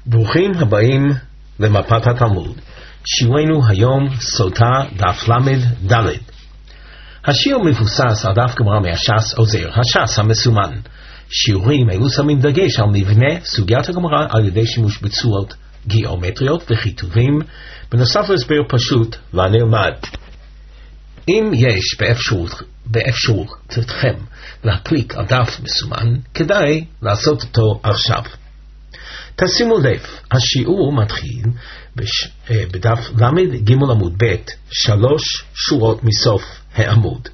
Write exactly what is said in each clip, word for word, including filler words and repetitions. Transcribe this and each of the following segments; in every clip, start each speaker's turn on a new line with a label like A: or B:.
A: ברוכים הבאים למפת התלמוד. שיעורנו היום סוטה דף למד ד'. השיר מבוסס על דף גמרא מהש"ס עוזר, הש"ס המסומן. שיעורים אלו שמים דגש על מבנה סוגיית הגמרא על ידי שימוש בצורות גיאומטריות וכיתובים, בנוסף להסבר פשוט ונלמד. אם יש באפשרות, באפשרותכם להקליק על דף מסומן, כדאי לעשות אותו עכשיו. תשימו לב, השיעור מתחיל בש... בדף למד ג' עמוד ב', שלוש שורות מסוף העמוד.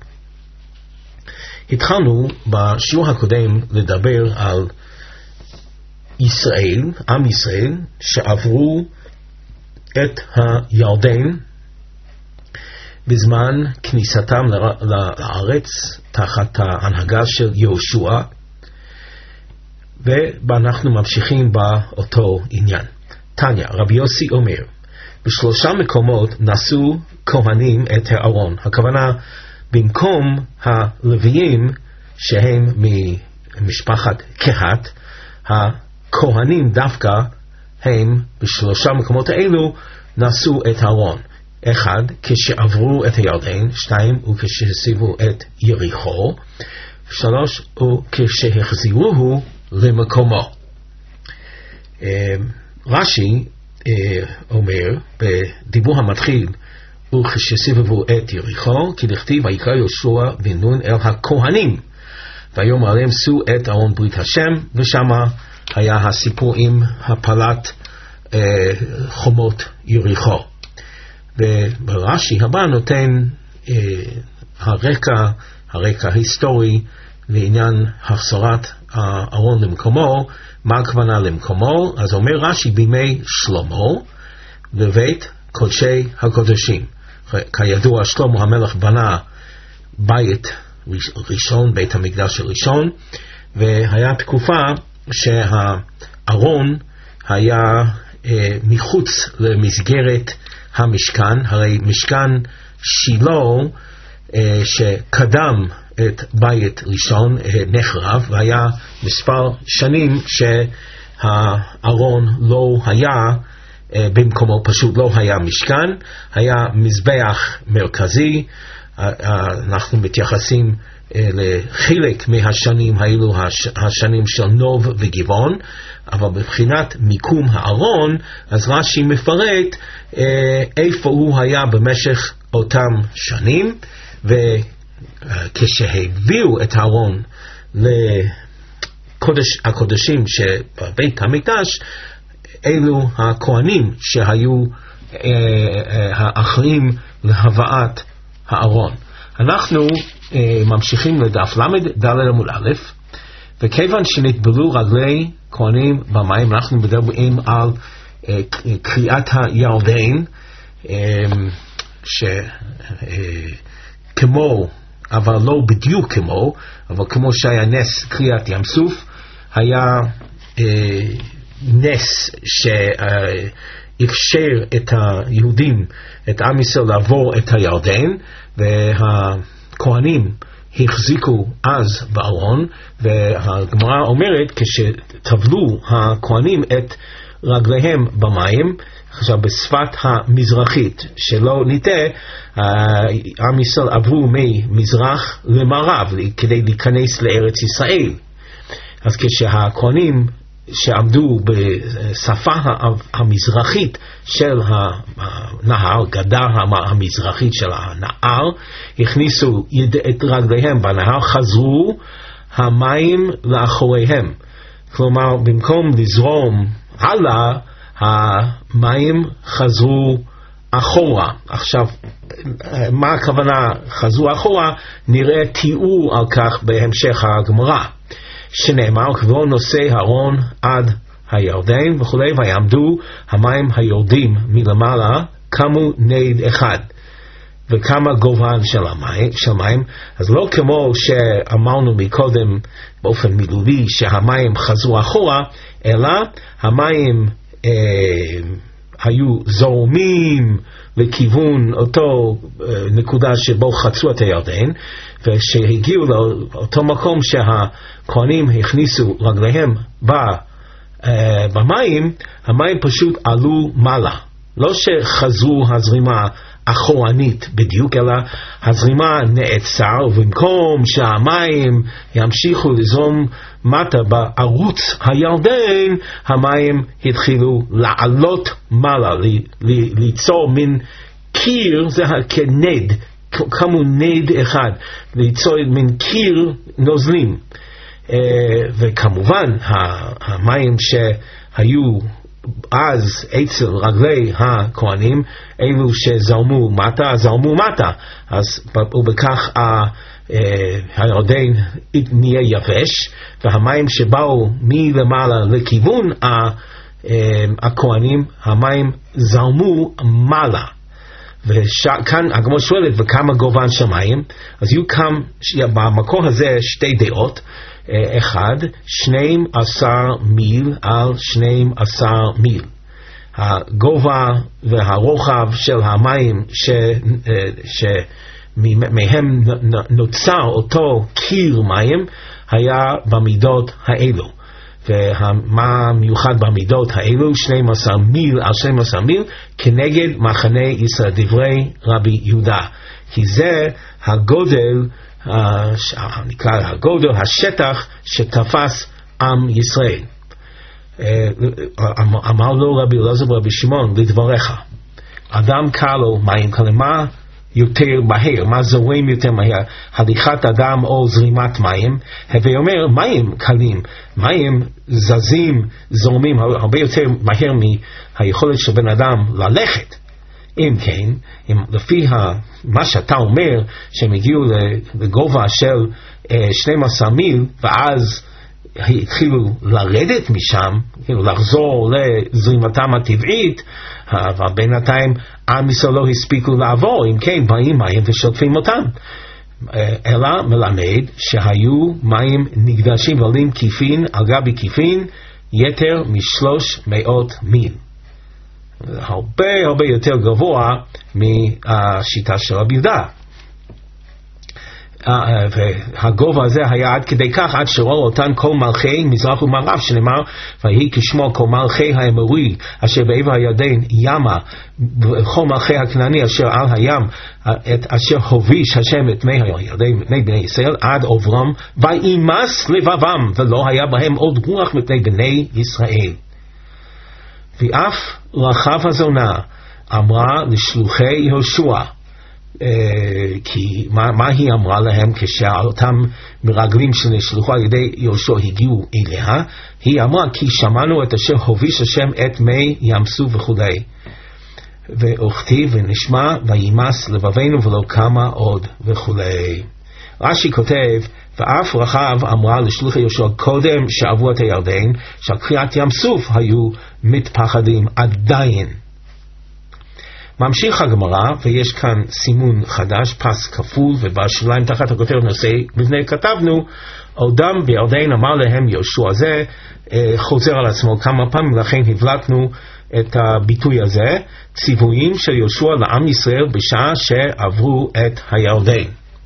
A: התחלנו בשיעור הקודם לדבר על ישראל, עם ישראל, שעברו את הירדן בזמן כניסתם לארץ תחת ההנהגה של יהושע, ואנחנו ממשיכים באותו עניין. תניא, רבי יוסי אומר, בשלושה מקומות נשאו כהנים את הארון. הכוונה, במקום הלוויים שהם ממשפחת קהת, הכהנים דווקא הם בשלושה מקומות האלו נשאו את הארון. אחד, כשעברו את הירדן. שתיים, וכשהסיבו את יריחו. שלוש, וכשהחזירוהו למקומו. רש"י אומר בדיבור המתחיל, וכשסבבו את יריחו, כי דכתיב ויקרא יהושע בן נון אל הכהנים ויאמר עליהם שאו את ארון ברית השם, ושמה היה הסיפור עם הפלת אה, חומות יריחו. וברש"י הבא נותן אה, הרקע, הרקע היסטורי לעניין החזרת הארון למקומו. מה הכוונה למקומו? אז אומר רש"י, בימי שלמה בבית קודשי הקודשים. כידוע, שלמה המלך בנה בית ראשון, בית המקדש הראשון, והיה תקופה שהארון היה אה, מחוץ למסגרת המשכן. הרי משכן שילה אה, שקדם את בית ראשון אה, נחרב, והיה מספר שנים שהארון לא היה אה, במקומו, פשוט לא היה משכן, היה מזבח מרכזי. אה, אה, אנחנו מתייחסים אה, לחלק מהשנים האלו, הש, השנים של נוב וגבעון, אבל בבחינת מיקום הארון, אז רש"י מפרט אה, איפה הוא היה במשך אותם שנים, ו כשהביאו את הארון לקודש הקודשים שבבית המקדש, אלו הכהנים שהיו אה, אה, האחראים להבאת הארון. אנחנו אה, ממשיכים לדף למד ד' עמוד א', וכיוון שנטבלו רגלי כהנים במים, אנחנו מדברים על אה, קריאת הירדן, אה, שכמו אה, אבל לא בדיוק כמו, אבל כמו שהיה נס קריאת ים סוף, היה אה, נס שאפשר את היהודים, את עם ישראל, לעבור את הירדן, והכהנים החזיקו אז בארון, והגמרא אומרת, כשטבלו הכהנים את רגליהם במים, עכשיו בשפת המזרחית, שלא ניטה, עם ישראל עברו ממזרח למערב כדי להיכנס לארץ ישראל. אז כשהכהנים שעמדו בשפה המזרחית של הנהר, גדה המזרחית של הנהר, הכניסו את רגליהם בנהר, חזרו המים לאחוריהם. כלומר, במקום לזרום הלאה, המים חזרו אחורה. עכשיו, מה הכוונה חזרו אחורה? נראה תיאור על כך בהמשך הגמרא, שנאמר, כבר נושא הארון עד הירדן וכו', ויעמדו המים היורדים מלמעלה, קמו נד אחד. וכמה גובהן של המים, של מים. אז לא כמו שאמרנו מקודם באופן מילולי שהמים חזרו אחורה, אלא המים אה, היו זורמים לכיוון אותו אה, נקודה שבו חצו את הירדן, ושהגיעו לאותו מקום שהכהנים הכניסו רגליהם במים, המים פשוט עלו מעלה. לא שחזרו הזרימה אחורנית בדיוק, אלא הזרימה נעצר, ובמקום שהמים ימשיכו לזרום מטה בערוץ הירדן, המים התחילו לעלות מעלה, ליצור מין קיר, זה כנד, כמו נד אחד, ליצור מין קיר נוזלים. וכמובן המים שהיו אז אצל רגלי הכהנים, אלו שזרמו מטה, זרמו מטה, אז ובכך הירדן נהיה יבש, והמים שבאו מלמעלה לכיוון הכהנים, המים זרמו מעלה. וכאן הגמרא שואלת, וכמה גובה השמיים? אז יהיו כאן במקור הזה שתי דעות. אחד, שניים עשר מיל על שניים עשר מיל. הגובה והרוחב של המים ש, שמהם נוצר אותו קיר מים היה במידות האלו. ומה מיוחד במידות האלו? שניים עשר מיל על שניים עשר מיל כנגד מחנה ישראל, דברי רבי יהודה, כי זה הגודל, נקרא הגודל, השטח שתפס עם ישראל. אמר לו רבי אלעזר ברבי שמעון, לדבריך, אדם קל לו מים קלים, מה יותר מהר, מה זורם יותר מהר, הליכת אדם או זרימת מים? הווי אומר, מים קלים, מים זזים, זורמים הרבה יותר מהר מהיכולת של בן אדם ללכת. אם כן, אם לפי מה שאתה אומר, שהם הגיעו לגובה של שנים עשר מיל, ואז התחילו לרדת משם, לחזור לזרימתם הטבעית, אבל בינתיים עם ישראל לא הספיקו לעבור. אם כן, באים מים ושוטפים אותם, אלא מלמד שהיו מים נקדשים ועולים כיפין על גבי כיפין יתר משלוש מאות מיל, הרבה הרבה יותר גבוה מהשיטה של רבי יהודה. והגובה הזה היה עד כדי כך, עד שראו אותן כל מלכי מזרח ומערב, שנאמר ויהי כשמו כל מלכי האמורי אשר בעבר הירדן ימה, וכל מלכי הכנעני אשר על הים, את אשר הוביש השם את מי הירדן מפני בני ישראל עד עוברם, וימס לבבם, ולא היה בהם עוד רוח מפני בני ישראל. ואף רחב הזונה אמרה לשלוחי יהושע, כי מה, מה היא אמרה להם כשאותם מרגלים שנשלחו על ידי יהושע הגיעו אליה? היא אמרה, כי שמענו את אשר הוביש השם את מי ים סוף וכולי, ואוכתיב ונשמע וימס לבבינו ולא קמה עוד וכולי. רש"י כותב, ואף רחב אמרה לשלוחי יהושע קודם שעברו את הירדן, שעל קריעת ים סוף היו מתפחדים עדיין. ממשיך הגמרא, ויש כאן סימון חדש, פס כפול, ובשוליים תחת הכותרת נושא מבנה כתבנו, עודם בירדן אמר להם יהושע, זה חוזר על עצמו כמה פעמים, לכן הבלטנו את הביטוי הזה, ציוויים של יהושע לעם ישראל בשעה שעברו את הירדן.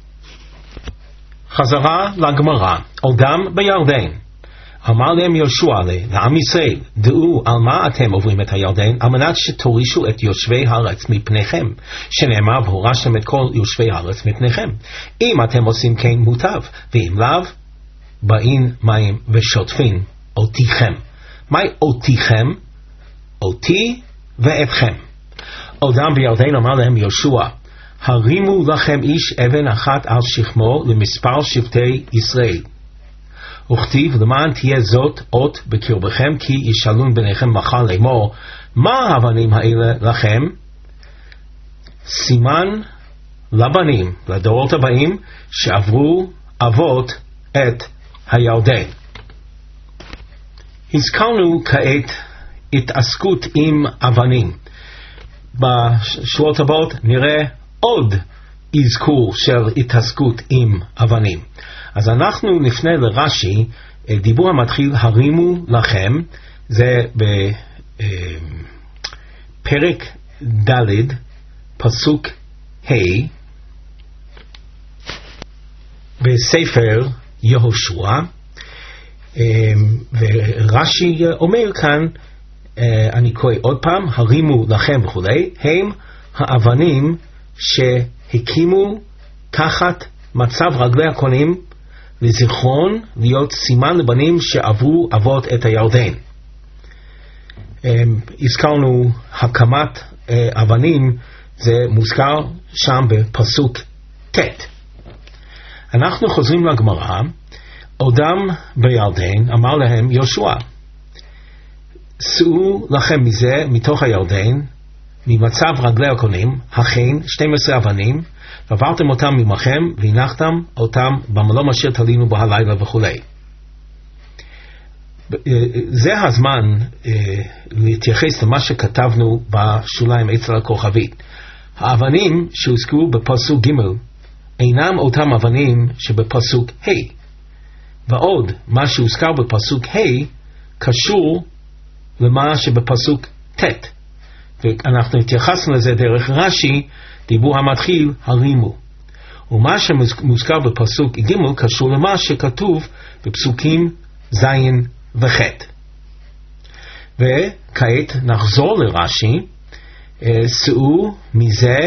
A: חזרה לגמרא, עודם בירדן אמר להם יהושע לעם ישראל, דעו על מה אתם עוברים את הירדן, על מנת שתורישו את יושבי הארץ מפניכם, שנאמר והורשתם את כל יושבי הארץ מפניכם. אם אתם עושים כן מוטב, ואם לאו, באים מים ושוטפים אותיכם. מהי אותיכם? אותי ואתכם. עודם בירדן אמר להם יהושע, הרימו לכם איש אבן אחת על שכמו למספר שבטי ישראל. וכתיב למען תהיה זאת אות בקרבכם, כי ישאלון בניכם מחר לאמור, מה האבנים האלה לכם? סימן לבנים, לדורות הבאים שעברו אבות את הירדן. הזכרנו כעת התעסקות עם אבנים. בשבועות הבאות נראה עוד אזכור של התעסקות עם אבנים. אז אנחנו נפנה לרש"י, דיבור המתחיל הרימו לכם, זה בפרק ד' פסוק ה' בספר יהושע. ורש"י אומר כאן, אני קורא עוד פעם, הרימו לכם וכולי, הם האבנים שהקימו תחת מצב רגלי הכהנים לזיכרון להיות סימן לבנים שעברו אבות את הירדן. הזכרנו הקמת אבנים, זה מוזכר שם בפסוק ט'. אנחנו חוזרים לגמרא, עודם בירדן אמר להם יהושע, שאו לכם מזה מתוך הירדן, ממצב רגלי הכהנים, הכן שתים עשרה אבנים, ועברתם אותם ממכם, והנחתם אותם במלון אשר תלינו בו הלילה וכו'. זה הזמן להתייחס למה שכתבנו בשוליים אצל הכוכבית. האבנים שהוזכרו בפסוק ג' אינם אותם אבנים שבפסוק ה', ועוד מה שהוזכר בפסוק ה' קשור למה שבפסוק ט', ואנחנו התייחסנו לזה דרך רש"י, דיבור המתחיל הרימו, ומה שמוזכר בפסוק ג' קשור למה שכתוב בפסוקים ז' וח'. וכעת נחזור לרש"י, שאו מזה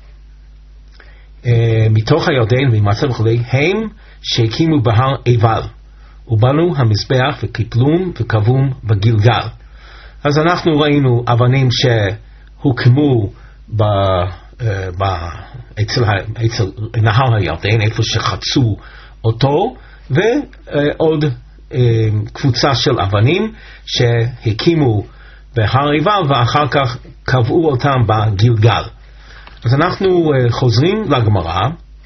A: מתוך הירדן וממצב וכולי, הם שהקימו בהר עיבל ובנו המזבח וקיפלום וקבום בגילגל. אז אנחנו ראינו אבנים שהוקמו ב, ב, אצל, אצל נהר הירדן, איפה שחצו אותו, ועוד קבוצה של אבנים שהקימו בהר עיבל ואחר כך קבעו אותם בגילגל. אז אנחנו חוזרים לגמרא,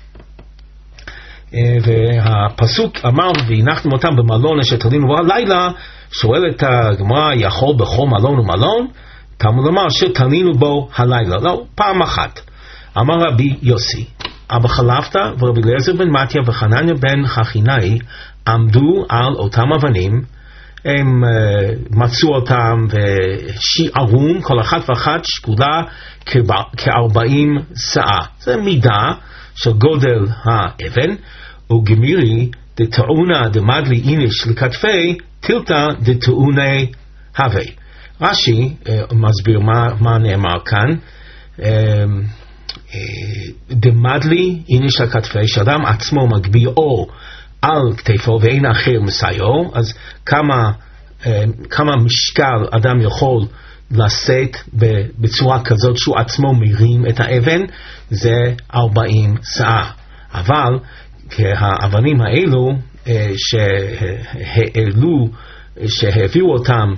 A: והפסוק אמר והנחתם אותם במלון אשר תלינו בו הלילה. שואלת הגמרא, יכול בכל מלון ומלון? תלמוד לומר שתלינו בו הלילה. לא, פעם אחת. אמר רבי יוסי, אבא חלפתא ורבי אליעזר בן מתיה וחנניה בן חכינאי עמדו על אותם אבנים, הם uh, מצאו אותם ושיערום, כל אחת ואחת שקולה כארבעים שאה. זה מידה של גודל האבן, וגמירי דתאונה דמדלי איניש לכתפי תילתא דתאונה הווה. רש"י uh, מסביר מה, מה נאמר כאן. uh, uh, דמדלי איניש לכתפי, שאדם עצמו מגביה אור על כתפו ואין אחר מסייעו, אז כמה, כמה משקל אדם יכול לשאת בצורה כזאת שהוא עצמו מרים את האבן, זה ארבעים שאה. אבל האבנים האלו שהעלו, שהביאו אותם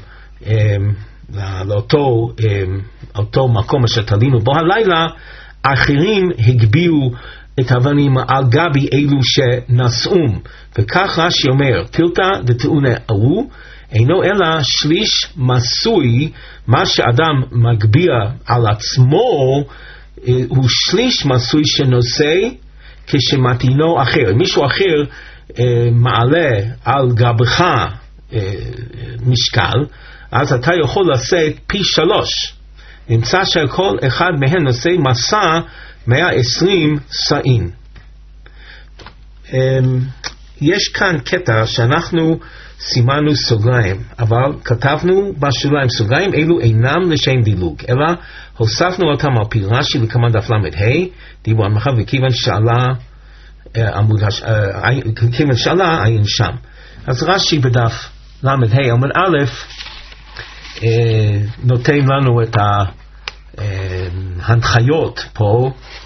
A: לאותו אותו מקום אשר תלינו בו הלילה, אחרים הגביאו את האבנים על גבי אלו שנשאום, וכך רש"י אומר, תילתא דתאונה ההוא אינו אלא שליש מסוי, מה שאדם מגביה על עצמו הוא שליש מסוי שנושא כשמתינו אחר. מישהו אחר אה, מעלה על גבך אה, משקל, אז אתה יכול לשאת פי שלוש. נמצא שכל אחד מהם נושא מסע מאה ועשרים שאים. יש כאן קטע שאנחנו סימנו סוגריים, אבל כתבנו בשוליים סוגריים אלו אינם לשם דילוג, אלא הוספנו אותם על פי רש"י לכמה דף למד ה', דיבור על מחר וכיוון שאלה עמוד, כיוון שאלה עין שם. אז רש"י בדף למד ה' עמוד א' נותן לנו את ההנחיות פה,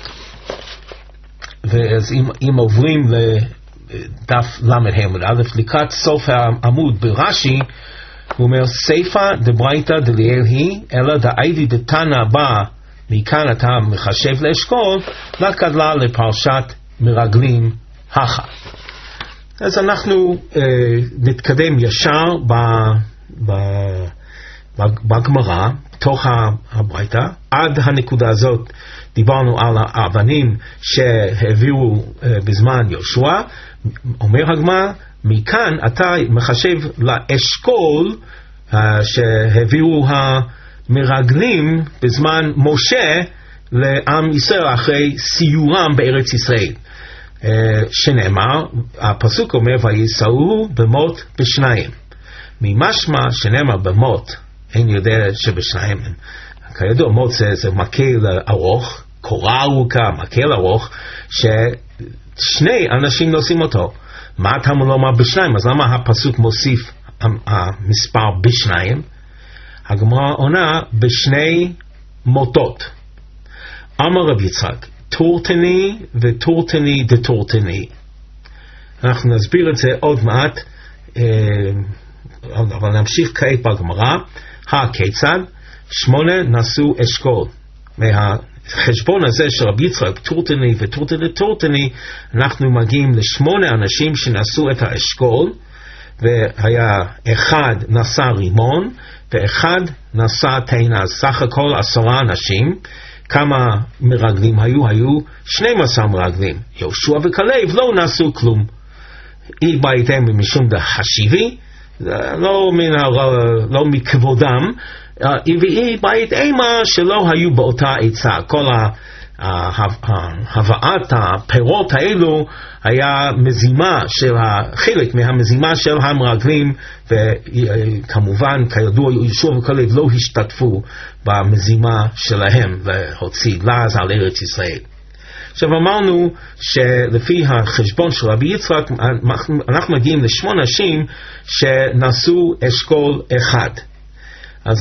A: ואז אם, אם עוברים לדף למד ה' עמוד א', לקראת סוף העמוד ברש"י, הוא אומר, סייפא דברייתא דליאל היא, אלא דאיידי דתנא בא, מכאן אתה מחשב לאשכול, לקדלה לפרשת מרגלים הכה. אז אנחנו אה, נתקדם ישר ב, ב, בגמרא, תוך הברייתא, עד הנקודה הזאת דיברנו על האבנים שהביאו אה, בזמן יהושע. אומר הגמרא, מכאן אתה מחשב לאשכול אה, שהביאו המרגלים בזמן משה לעם ישראל אחרי סיורם בארץ ישראל. שנאמר, הפסוק אומר, ויסעו במות בשניים. ממשמע שנאמר במות, אין יודע שבשניים, כידוע מות זה, זה מקל ארוך, קורה ארוכה, מקל ארוך, ששני אנשים נושאים אותו. מה אתה לומר בשניים? אז למה הפסוק מוסיף המספר בשניים? הגמרא עונה בשני מוטות. אמר רב יצחק, טורטני וטורטני דטורטני. אנחנו נסביר את זה עוד מעט, אבל נמשיך כעת בגמרא. הכיצד? שמונה נשאו אשכול. מהחשבון הזה של רב יצחק, טורטני וטורטני דטורטני, אנחנו מגיעים לשמונה אנשים שנשאו את האשכול, והיה אחד נשא רימון ואחד נשא תאנה. סך הכל עשרה אנשים. כמה מרגלים היו? היו שנים עשר מרגלים. יהושע וכלב לא נשאו כלום. אי בעיתם משום דחשיבי, לא, לא מכבודם, ואי בית אימה שלא היו באותה עצה. כל הבאת הפירות האלו היה מזימה של החלק מהמזימה של המרגלים, וכמובן כידוע יהושע וכלב לא השתתפו במזימה שלהם להוציא לעז על ארץ ישראל. עכשיו אמרנו שלפי החשבון של רבי יצחק אנחנו מגיעים לשמונה נשים שנשאו אשכול אחד. אז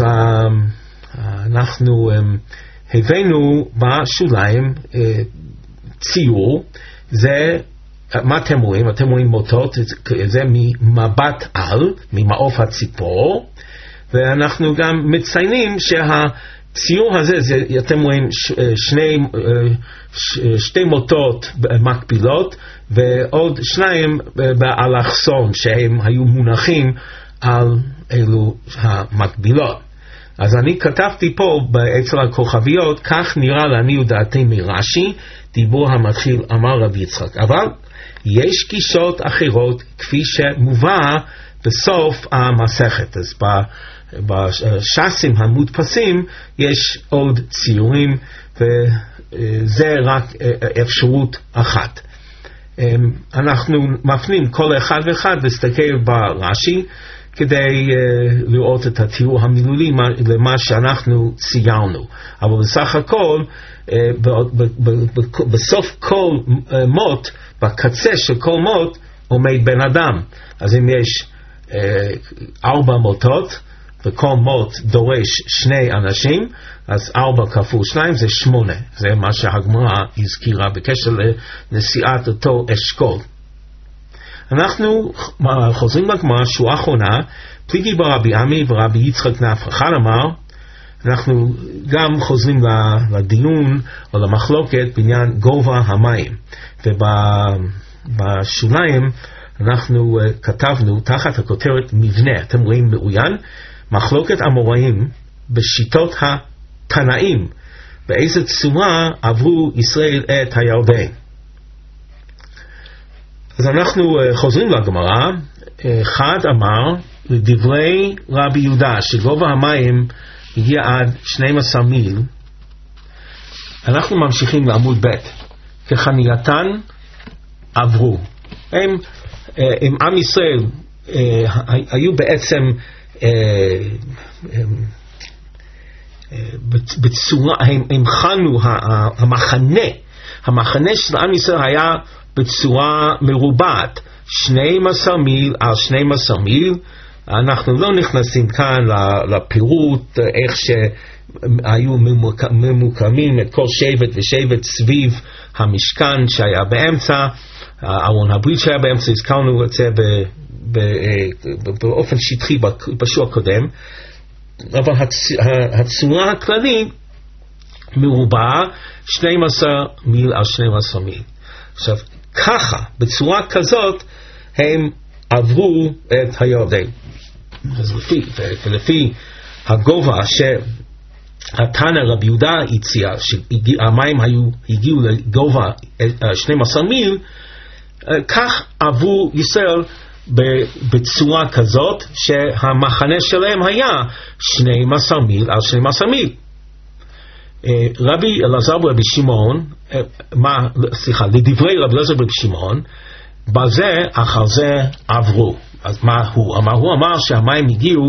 A: אנחנו הבאנו בשוליים ציור. זה, מה אתם רואים? אתם רואים מוטות, זה ממבט על, ממעוף הציפור, ואנחנו גם מציינים שהציור הזה, זה, אתם רואים שני, שתי מוטות מקבילות, ועוד שניים באלכסון שהם היו מונחים על אלו המקבילות. אז אני כתבתי פה אצל הכוכביות, כך נראה לעניות דעתי מרש"י, דיבור המתחיל אמר רב יצחק. אבל יש גישות אחרות כפי שמובא בסוף המסכת. אז בש"סים המודפסים יש עוד ציורים, וזה רק אפשרות אחת. אנחנו מפנים כל אחד ואחד להסתכל ברש"י, כדי uh, לראות את התיאור המילולי למה שאנחנו ציירנו. אבל בסך הכל, uh, ב- ב- ב- ב- בסוף כל uh, מות, בקצה של כל מות, עומד בן אדם. אז אם יש uh, ארבע מוטות, וכל מות דורש שני אנשים, אז ארבע כפול שניים זה שמונה. זה מה שהגמרא הזכירה בקשר לנשיאת אותו אשכול. אנחנו חוזרים לגמרא, שורה אחרונה, פליגי ברבי עמי ורבי יצחק נפחא. אחד אמר, אנחנו גם חוזרים לדיון או למחלוקת בעניין גובה המים, ובשוליים אנחנו כתבנו תחת הכותרת מבנה. אתם רואים מאוין, מחלוקת אמוראים בשיטות התנאים, באיזה צורה עברו ישראל את הירדן. אז אנחנו uh, חוזרים לגמרא. אחד אמר לדברי רבי יהודה שגובה המים הגיע עד שנים עשר מיל. אנחנו ממשיכים לעמוד ב' כחנייתן עברו. הם, uh, עם עם ישראל uh, היו בעצם uh, um, uh, בצורה, הם, הם חנו המחנה המחנה של עם ישראל היה בצורה מרובעת, שנים עשר מיל על שנים עשר מיל. אנחנו לא נכנסים כאן לפירוט איך שהיו ממוקמים את כל שבט ושבט סביב המשכן שהיה באמצע, ארון הברית שהיה באמצע. הזכרנו את זה באופן שטחי בשיעור הקודם, אבל הצורה הכללית מרובע שנים עשר מיל על שנים עשר מיל. עכשיו ככה, בצורה כזאת, הם עברו את הירדן. אז לפי, ולפי הגובה שהתנא רבי יהודה הציע, שהמים היו, הגיעו לגובה שנים עשר מיל, כך עברו ישראל בצורה כזאת, שהמחנה שלהם היה שנים עשר מיל על שנים עשר מיל. רבי אלעזר ורבי שמעון, מה, סליחה, לדברי רבי אלעזר ורבי שמעון, בזה אחר זה עברו. אז מה הוא אמר? הוא אמר שהמים הגיעו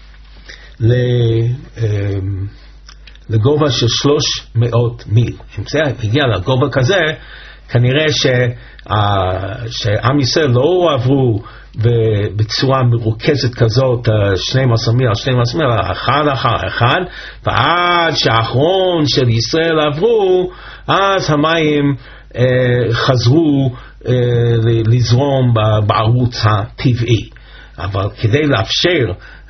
A: לגובה של שלוש מאות מיל. אם זה הגיע לגובה כזה, כנראה שעם ישראל לא עברו בצורה מרוכזת כזאת שנים עשר מיל, שנים עשר מיל, אחד אחר אחד, ועד שהאחרון של ישראל עברו, אז המים חזרו לזרום בערוץ הטבעי. אבל כדי לאפשר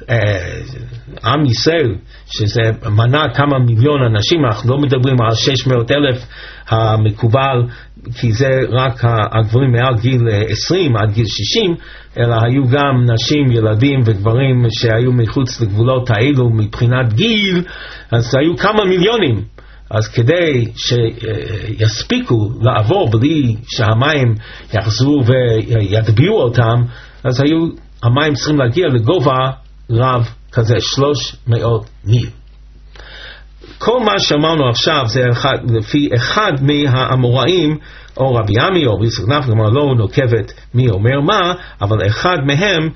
A: עם ישראל, שזה מנה כמה מיליון אנשים, אנחנו לא מדברים על שש מאות אלף המקובל, כי זה רק הגברים מעל גיל עשרים עד גיל שישים, אלא היו גם נשים, ילדים וגברים שהיו מחוץ לגבולות האלו מבחינת גיל, אז היו כמה מיליונים. אז כדי שיספיקו לעבור בלי שהמים יחזרו ויטביעו אותם, אז היו המים צריכים להגיע לגובה רב כזה, שלוש מאות מיל. כל מה שאמרנו עכשיו זה אחד, לפי אחד מהאמוראים, או רבי עמי או רבי סגנף, כלומר לא נוקבת מי אומר מה, אבל אחד מהם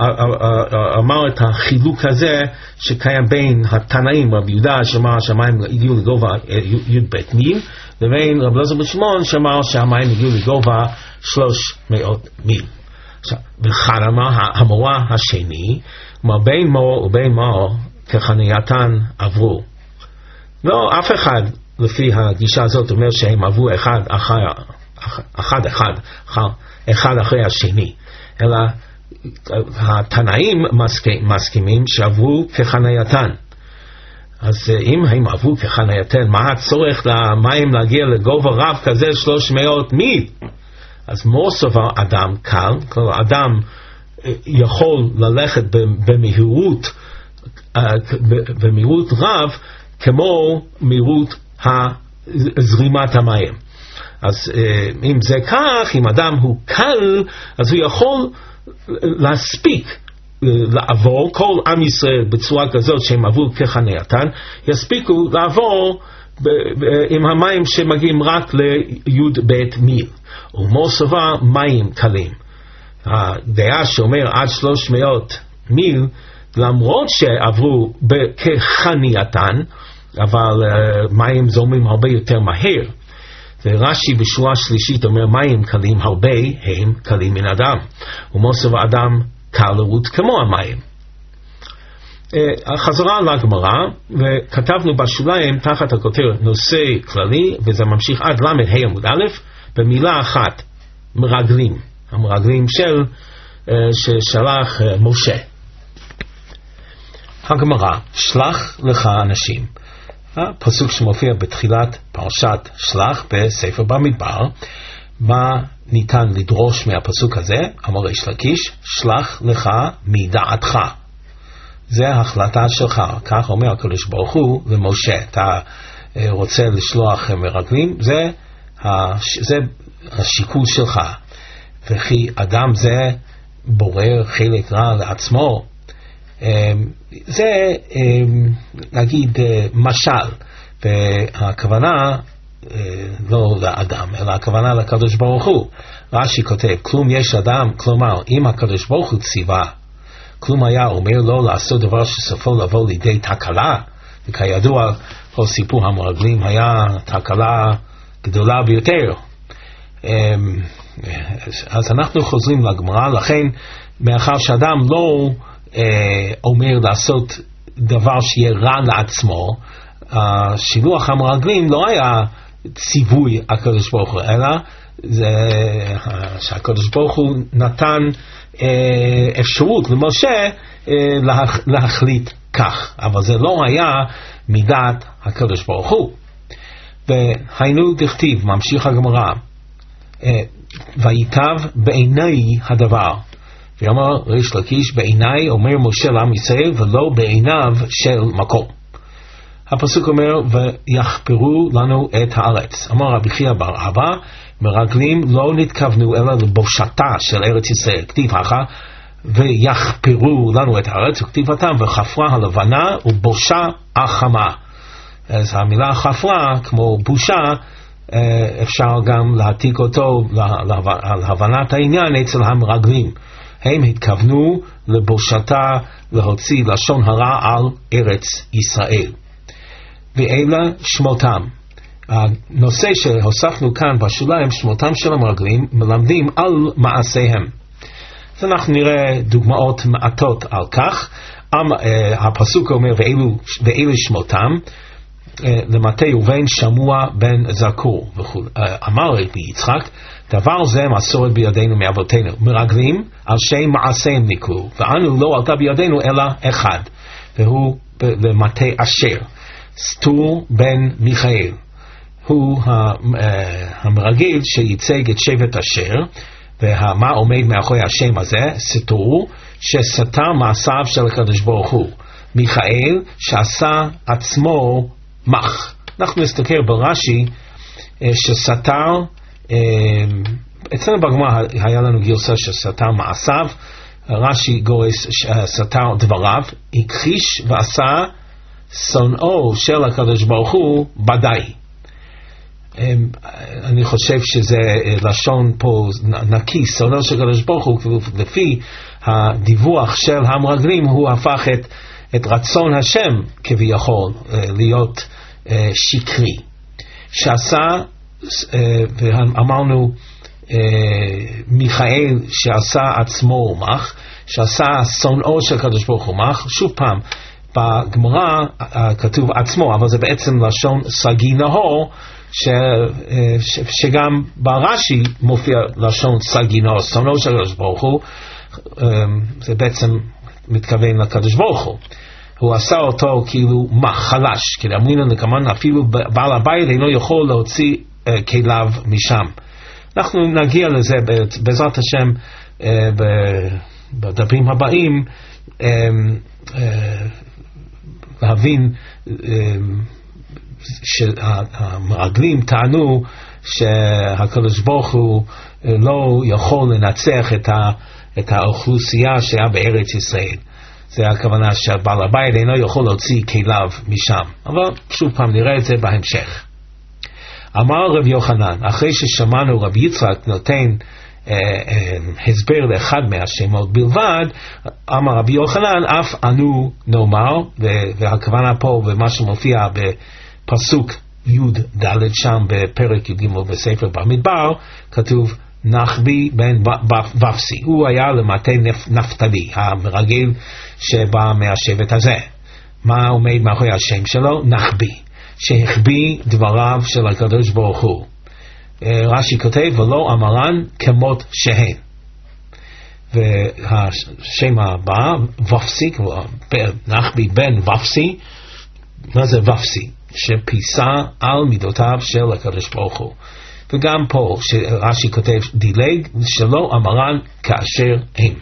A: אמר את החילוק הזה שקיים בין התנאים, רבי יהודה שאמר שהמים הגיעו לגובה י"ב מיל, לבין רבי אלעזר בן שמעון שאמר שהמים הגיעו לגובה שלוש מאות מיל. עכשיו, וכאן אמר המורה השני, אומר בין מאור ובין מאור כחנייתן עברו. לא, אף אחד לפי הגישה הזאת אומר שהם עברו אחד אחר אחד אחד אחר, אחד אחרי השני, אלא התנאים מסכימים שעברו כחנייתן. אז אם הם עברו כחנייתן, מה הצורך למים להגיע לגובה רב כזה שלוש מאות מיל? אז מוסבר אדם קל, כלומר אדם יכול ללכת במהירות במהירות רב כמו מהירות זרימת המים. אז אם זה כך, אם אדם הוא קל, אז הוא יכול להספיק לעבור, כל עם ישראל בצורה כזאת שהם עברו כחנייתן, יספיקו לעבור עם המים שמגיעים רק לי"ב מיל. ומוסבר מים קלים. הדעה שאומר עד שלוש מאות מיל, למרות שעברו כחנייתן, אבל uh, מים זורמים הרבה יותר מהר. ורש"י בשורה שלישית אומר מים קלים הרבה הם קלים מן אדם. ומוסבר אדם קל לרוץ כמו המים. Uh, החזרה לגמרא, וכתבנו בשוליים תחת הכותרת נושא כללי, וזה ממשיך עד למד ה' עמוד א', במילה אחת, מרגלים. המרגלים של uh, ששלח uh, משה. הגמרא, שלח לך אנשים. הפסוק שמופיע בתחילת פרשת שלח בספר במדבר. מה ניתן לדרוש מהפסוק הזה? אמר ריש לקיש, שלח לך מדעתך. זה ההחלטה שלך. כך אומר הקדוש ברוך הוא למשה. אתה רוצה לשלוח מרגלים, זה, זה השיקול שלך. וכי אדם זה בורר חלק רע לעצמו, זה נגיד משל, והכוונה לא לאדם אלא הכוונה לקדוש ברוך הוא. רש"י כותב כלום יש אדם, כלומר אם הקדוש ברוך הוא ציווה, כלום היה אומר לו לעשות דבר שסופו לבוא לידי תקלה, וכידוע כל סיפור המרגלים היה תקלה גדולה ביותר. אז אנחנו חוזרים לגמרא, לכן מאחר שאדם לא אומר לעשות דבר שיהיה רע לעצמו, שילוח המרגלים לא היה ציווי הקדוש ברוך הוא, אלא זה שהקדוש ברוך הוא נתן אפשרות למשה להחליט כך, אבל זה לא היה מידת הקדוש ברוך הוא. והיינו דכתיב, ממשיך הגמרא, ויטב בעיני הדבר. ואמר ריש לקיש, בעיני אומר משה לעם ישראל ולא בעיניו של מקום. הפסוק אומר ויחפרו לנו את הארץ. אמר רבי חייא בר אבא, מרגלים לא נתכוונו אלא לבושתה של ארץ ישראל. כתיב ככה, ויחפרו לנו את הארץ, וכתיב אותם וחפרה הלבנה ובושה החמה. אז המילה חפרה, כמו בושה, אפשר גם להעתיק אותו על הבנת העניין אצל המרגלים. הם התכוונו לבושתה להוציא לשון הרע על ארץ ישראל. ואלה שמותם. הנושא שהוספנו כאן בשוליים, שמותם של המרגלים, מלמדים על מעשיהם. אז אנחנו נראה דוגמאות מעטות על כך. הפסוק אומר ואלו, ואלו שמותם, למטה יובן שמוע בן זכור וכו'. אמר רבי יצחק, דבר זה מסורת בידינו מאבותינו, מרגלים על שם מעשיהם נקראו, ואנו לא עלתה בידינו אלא אחד, והוא למטה אשר, סטור בן מיכאל, הוא המרגל שייצג את שבט אשר, ומה עומד מאחורי השם הזה? סטור, שסתר מעשיו של הקדוש ברוך הוא. מיכאל שעשה עצמו מח. אנחנו נסתכל ברש"י שסתר, אצלנו בגמרא היה לנו גרסה שסתר מעשיו, רש"י גורס סתר דבריו, הכחיש ועשה שונאו של הקדוש ברוך הוא בדי. אני חושב שזה לשון פה נקי, שונאו של הקדוש ברוך הוא, לפי הדיווח של המרגלים הוא הפך את, את רצון השם כביכול להיות שקרי. שעשה, ואמרנו מיכאל שעשה עצמו מח, שעשה שונאו של הקדוש ברוך הוא מח, שוב פעם, בגמרא כתוב עצמו, אבל זה בעצם לשון סגי נהור, ש, ש, שגם ברש"י מופיע לשון סגי נהור, שונאו של הקדוש ברוך הוא, זה בעצם מתכוון לקדוש ברוך הוא. הוא עשה אותו כאילו מחלש, כאילו אמרינו לכמן אפילו בעל הבית אינו יכול להוציא uh, כליו משם. אנחנו נגיע לזה בעזרת השם uh, בדפים הבאים, uh, uh, להבין uh, שהמרגלים טענו שהקדוש ברוך הוא לא יכול לנצח את, ה, את האוכלוסייה שהיה בארץ ישראל. זה הכוונה שבעל הבית אינו יכול להוציא כליו משם. אבל שוב פעם נראה את זה בהמשך. אמר רב יוחנן, אחרי ששמענו רב יצחק נותן אה, אה, הסבר לאחד מהשמות בלבד, אמר רב יוחנן, אף אנו נאמר, והכוונה פה ומה שמופיע בפסוק י' ד' שם בפרק י' בספר במדבר, כתוב נחבי בן ופסי, הוא היה למטה נפתלי, המרגל שבא מהשבט הזה. מה עומד מאחורי השם שלו? נחבי, שהחביא דבריו של הקדוש ברוך הוא. רש"י כותב ולא אמרן כמות שהן. והשם הבא ופסי, נחבי בן ופסי, מה זה ופסי? שפיסה על מידותיו של הקדוש ברוך הוא. וגם פה שרש"י כותב דילג שלא אמרן כאשר הם.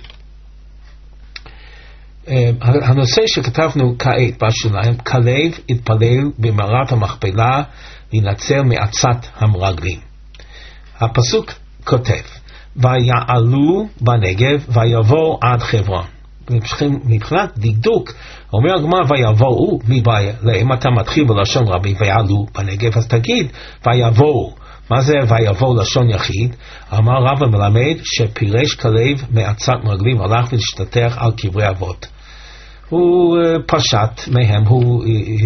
A: הנושא שכתבנו כעת בשוליים, כלב התפלל במערת המכפלה להינצל מעצת המרגלים. הפסוק כותב ויעלו בנגב ויבואו עד חברון. מבחינת דקדוק אומר הגמרא ויבואו, אם אתה מתחיל בלשון רבים ויעלו בנגב אז תגיד ויבואו. מה זה ויבואו לשון יחיד? אמר רבא מלמד שפירש כלב מעצת מרגלים הלך להשתטח על קברי אבות. הוא פשט מהם, הוא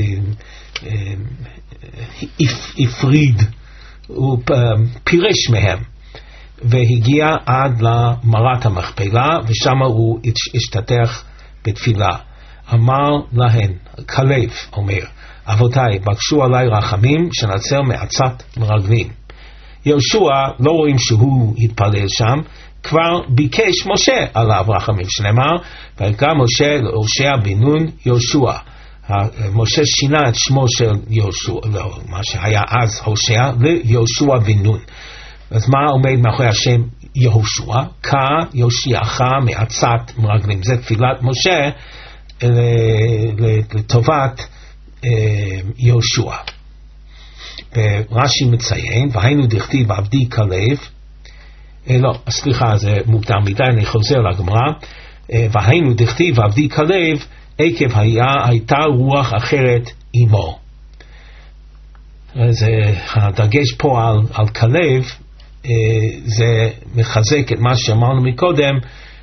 A: הפריד, הוא פירש מהם והגיע עד למערת המכפלה ושם הוא השתטח בתפילה. אמר להן, כלב אומר, אבותיי בקשו עליי רחמים שנצל מעצת מרגלים. יהושע לא רואים שהוא התפלל שם, כבר ביקש משה עליו רחמים, שנאמר ויקרא משה להושע בן נון יהושע. משה שינה את שמו של יהושע, לא, מה שהיה אז הושע, ליהושע בן נון. אז מה עומד מאחורי השם יהושע? קה יושיעך מעצת מרגלים. זה תפילת משה לטובת יהושע. רש"י מציין והיינו דכתיב עבדי כלב, לא סליחה זה מוקדם מדי, אני חוזר לגמרא, והיינו דכתיב עבדי כלב עקב היה הייתה רוח אחרת עמו. זה, הדגש פה על, על כלב, זה מחזק את מה שאמרנו מקודם,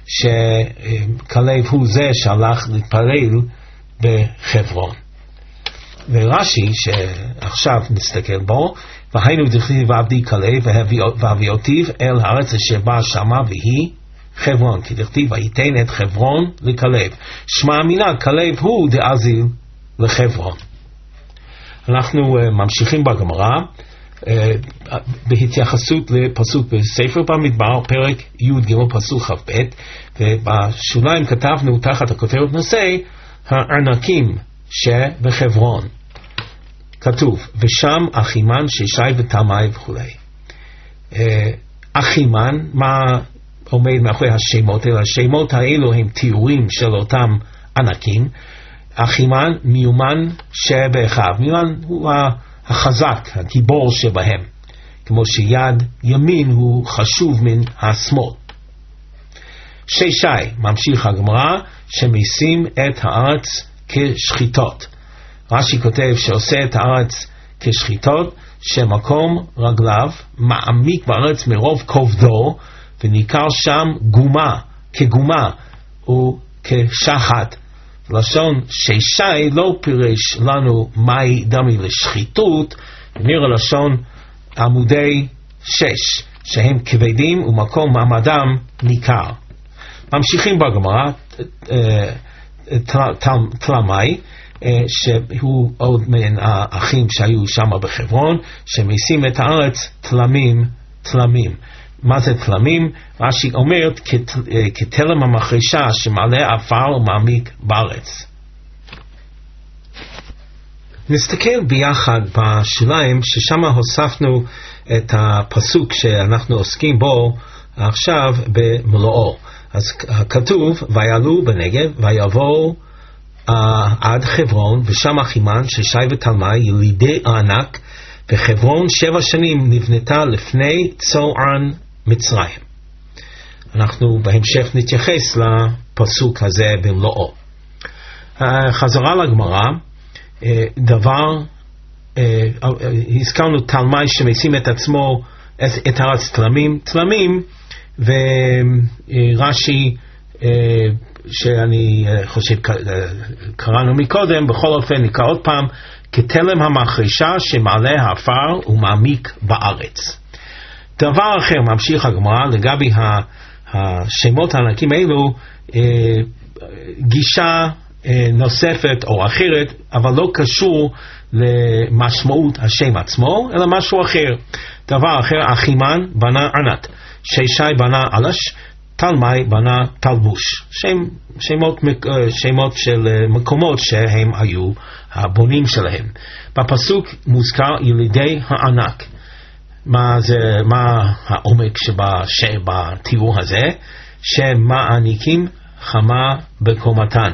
A: שכלב הוא זה שהלך להתפלל בחברון. ורש"י שעכשיו נסתכל בו, והיינו דכתיב ועבדי כלב והביאותיו אל הארץ אשר בא שמה והיא חברון, כי דכתיב וייתן את חברון לכלב, שמע אמינא כלב הוא דאזיל לחברון. אנחנו uh, ממשיכים בגמרא uh, בהתייחסות לפסוק בספר במדבר פרק י"ג פסוק כ"ב, ובשוליים כתבנו תחת הכותרת נושא הארנקים שבחברון, כתוב ושם אחימן ששי ותלמי וכו'. uh, אחימן, מה עומד מאחורי השמות האלה? השמות האלו הם תיאורים של אותם ענקים. אחימן מיומן שבאחיו, מיומן הוא החזק, הגיבור שבהם, כמו שיד ימין הוא חשוב מן השמאל. ששי, ממשיך הגמרא, שמשים את הארץ כשחיתות. רש"י כותב שעושה את הארץ כשחיתות, שמקום רגליו מעמיק בארץ מרוב כובדו, וניכר שם גומה, כגומה וכשחת. לשון ששי לא פירש לנו מהי דמי לשחיתות, נראה לשון עמודי שש, שהם כבדים ומקום מעמדם ניכר. ממשיכים בגמרא, תלמי, שהוא עוד מן האחים שהיו שם בחברון, שמשים את הארץ תלמים תלמים. מה זה תלמים? רש"י אומר כתלם המחרישה שמעלה עפר ומעמיק בארץ. נסתכל ביחד בשוליים ששם הוספנו את הפסוק שאנחנו עוסקים בו עכשיו במלואו. אז כתוב ויעלו בנגב ויבואו uh, עד חברון ושם אחימן ששי ותלמי ילידי הענק, וחברון שבע שנים נבנתה לפני צוען מצרים. אנחנו בהמשך נתייחס לפסוק הזה במלואו. חזרה לגמרא, דבר, הזכרנו תלמי שמשים את עצמו את הארץ תלמים, תלמים, ורש"י שאני חושב קראנו מקודם, בכל אופן נקרא עוד פעם, כתלם המחרישה שמעלה העפר ומעמיק בארץ. דבר אחר, ממשיך הגמרא לגבי השמות הענקים האלו, גישה נוספת או אחרת, אבל לא קשור למשמעות השם עצמו, אלא משהו אחר. דבר אחר, אחימן בנה ענת, ששי בנה אלש, תלמי בנה תלבוש. שם, שמות, שמות של מקומות שהם היו הבונים שלהם. בפסוק מוזכר ילידי הענק. מה זה, מה העומק שבתיאור הזה? שמעניקים חמה בקומתן.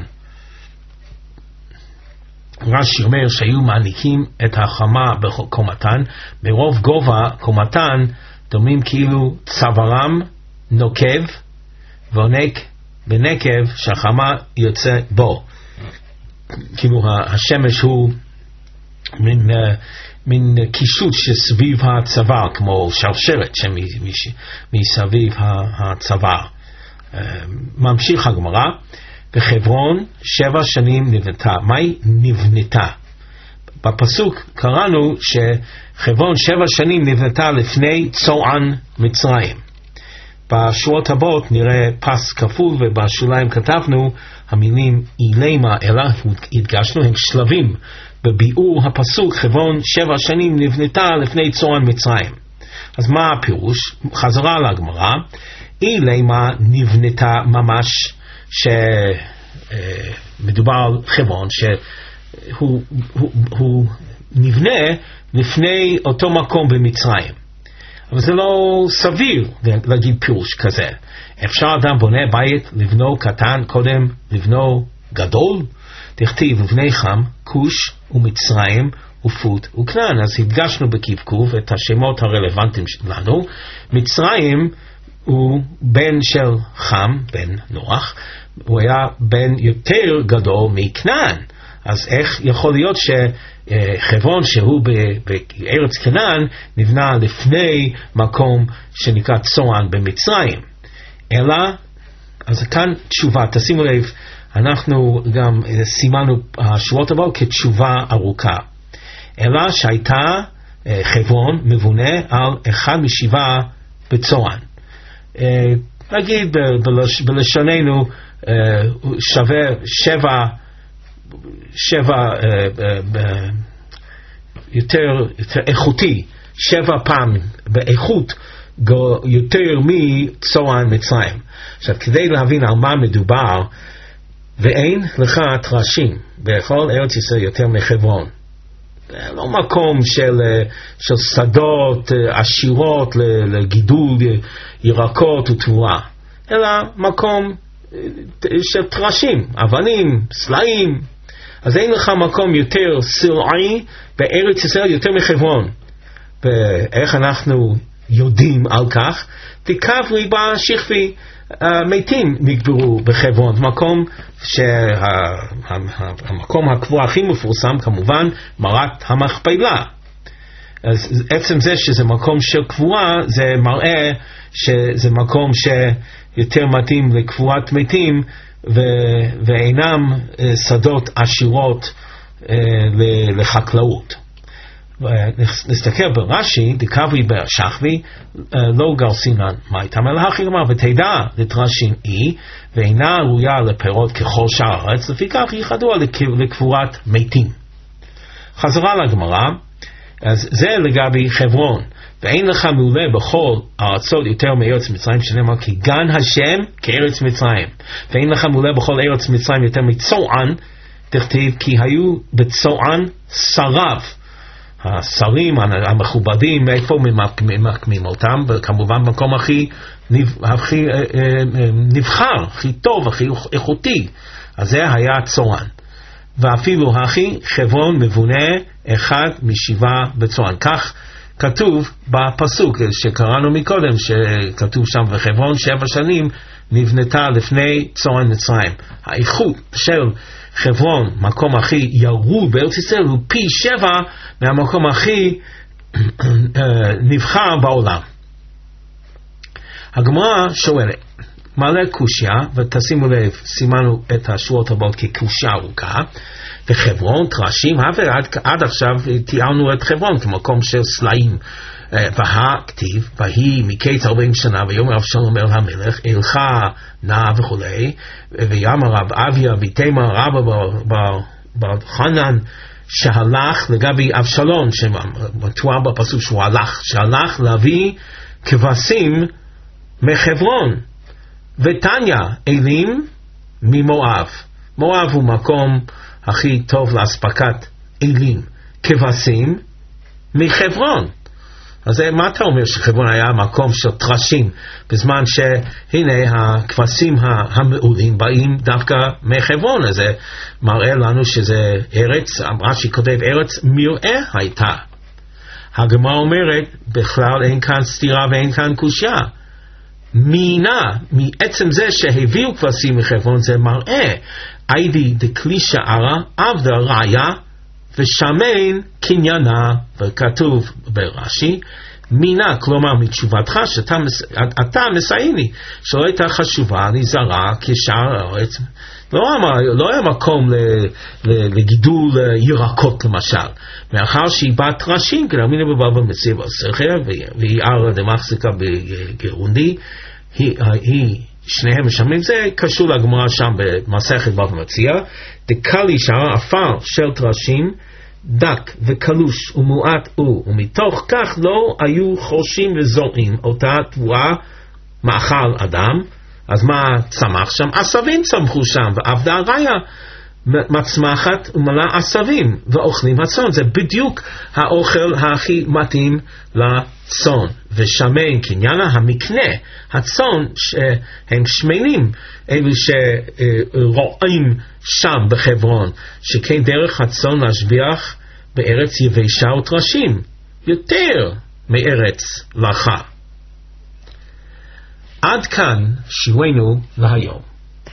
A: רש"י אומר שהיו מעניקים את החמה בקומתן, ברוב גובה קומתן דומים כאילו צווארם נוקב ועונק בנקב שהחמה יוצא בו. כאילו השמש הוא מין, מין קישוט שסביב הצוואר, כמו שרשרת שמסביב הצוואר. ממשיך הגמרא, בחברון שבע שנים נבנתה. מהי נבנתה? בפסוק קראנו שחברון שבע שנים נבנתה לפני צוען מצרים. בשורות הבאות נראה פס כפול, ובשוליים כתבנו המילים אילמה, אלא הדגשנו הם שלבים בביאור הפסוק חברון שבע שנים נבנתה לפני צוען מצרים. אז מה הפירוש? חזרה לגמרא, אילמה נבנתה ממש, שמדובר על חברון שהוא הוא, הוא נבנה לפני אותו מקום במצרים. אבל זה לא סביר להגיד פירוש כזה. אפשר אדם בונה בית לבנו קטן קודם לבנו גדול? תכתיב לבני חם, כוש ומצרים ופוט וכנען. אז הדגשנו בקבקוב את השמות הרלוונטיים לנו. מצרים הוא בן של חם, בן נוח, הוא היה בן יותר גדול מכנען. אז איך יכול להיות שחברון שהוא בארץ כנען נבנה לפני מקום שנקרא צוען במצרים? אלא, אז כאן תשובה, תשימו לב, אנחנו גם סימנו השבועות הבאות כתשובה ארוכה. אלא שהייתה חברון מבונה על אחד משבעה בצוען. נגיד בלשוננו שווה שבע, שבע יותר, יותר איכותי, שבע פעם באיכות יותר מצוען מצרים. עכשיו, כדי להבין על מה מדובר, ואין לך תרשים בכל ארץ ישראל יותר מחברון. לא מקום של, של שדות עשירות לגידול ירקות ותבואה, אלא מקום של תרשים, אבנים, סלעים. אז אין לך מקום יותר סלעי בארץ ישראל יותר מחברון. ואיך אנחנו יודעים על כך? תקב לי בשכבי מתים נקברו בחברון, מקום שהמקום הקבוע הכי מפורסם כמובן מערת המכפלה. אז עצם זה שזה מקום של קבורה, זה מראה שזה מקום שיותר מתאים לקבורת מתים ואינם שדות עשירות לחקלאות. נסתכל ברש"י, דקברי בשכבי לא גרסינן מייתם, אלא הכי לומר ותדע לתרשים היא ואינה ראויה לפירות ככל שאר הארץ, לפיכך היא יחדוע לקבורת מתים. חזרה לגמרא, אז זה לגבי חברון. ואין לך מעולה בכל הארצות יותר מארץ מצרים, שנאמר כי גן השם כארץ מצרים. ואין לך מעולה בכל ארץ מצרים יותר מצוען, תכתיב כי היו בצוען שריו. השרים המכובדים, מאיפה ממקמים אותם? וכמובן במקום הכי, הכי נבחר, הכי טוב, הכי איכותי. אז זה היה צוען. ואפילו הכי חברון מבונה אחד משבעה בצוען. כך כתוב בפסוק שקראנו מקודם, שכתוב שם וחברון שבע שנים נבנתה לפני צוען מצרים. האיכות של חברון, מקום הכי ירוד בארץ ישראל, הוא פי שבע מהמקום הכי נבחר בעולם. הגמרא שואלת, מעלה קושיה, ותשימו לב, סימנו את השבועות הבאות כקושיה ארוכה, וחברון, תרשים, עד, עד עכשיו תיארנו את חברון כמקום של סלעים, והכתיב, והיא מקץ ארבעים שנה, ויאמר אבשלום אל המלך, אלך נא וכו', ויאמר רב אביה, ויתמר רבא בר חנן, שהלך לגבי אבשלום, שמתואר בפסוק שהוא הלך, שהלך להביא כבשים מחברון, ותניא אלים ממואב. מואב הוא מקום הכי טוב להספקת אלים, כבשים מחברון. אז מה אתה אומר שחברון היה מקום של תרשים, בזמן שהנה הכבשים המעולים באים דווקא מחברון? אז זה מראה לנו שזה ארץ, רש"י כותב ארץ מרעה הייתה. הגמרא אומרת בכלל אין כאן סתירה ואין כאן קושיה. מינה, מעצם זה שהביאו כבשים מחברון, זה מראה איידי דקלי שערה עבדה ראיה ושמן קניינה, וכתוב ברש"י מינה, כלומר מתשובתך שאתה אתה מסייני, שלא הייתה חשובה לי זרה כשאר הארץ. לא, לא היה מקום לגידול ירקות למשל, מאחר שהיא בת ראשים, כנרמינה בבבל מציב הסכר והיא ערה דמחזיקה בגרונדי, היא, היא שניהם משמעים. זה קשור לגמרא שם במסכת בבא מציעא, דקלי שערה עפר של תרשים דק וקלוש ומועט הוא, ומתוך כך לא היו חורשים וזורעים אותה תבואה מאכל אדם. אז מה צמח שם? עשבים צמחו שם, ועבדה הראיה מצמחת ומלא עשבים ואוכלים הצאן. זה בדיוק האוכל הכי מתאים לצאן. ושמן קניינה, המקנה, הצאן שהם שמנים, אלו שרואים שם בחברון, שכן דרך הצאן להשביח בארץ יבשה ותרשים יותר מארץ לחה. עד כאן שיעורנו להיום.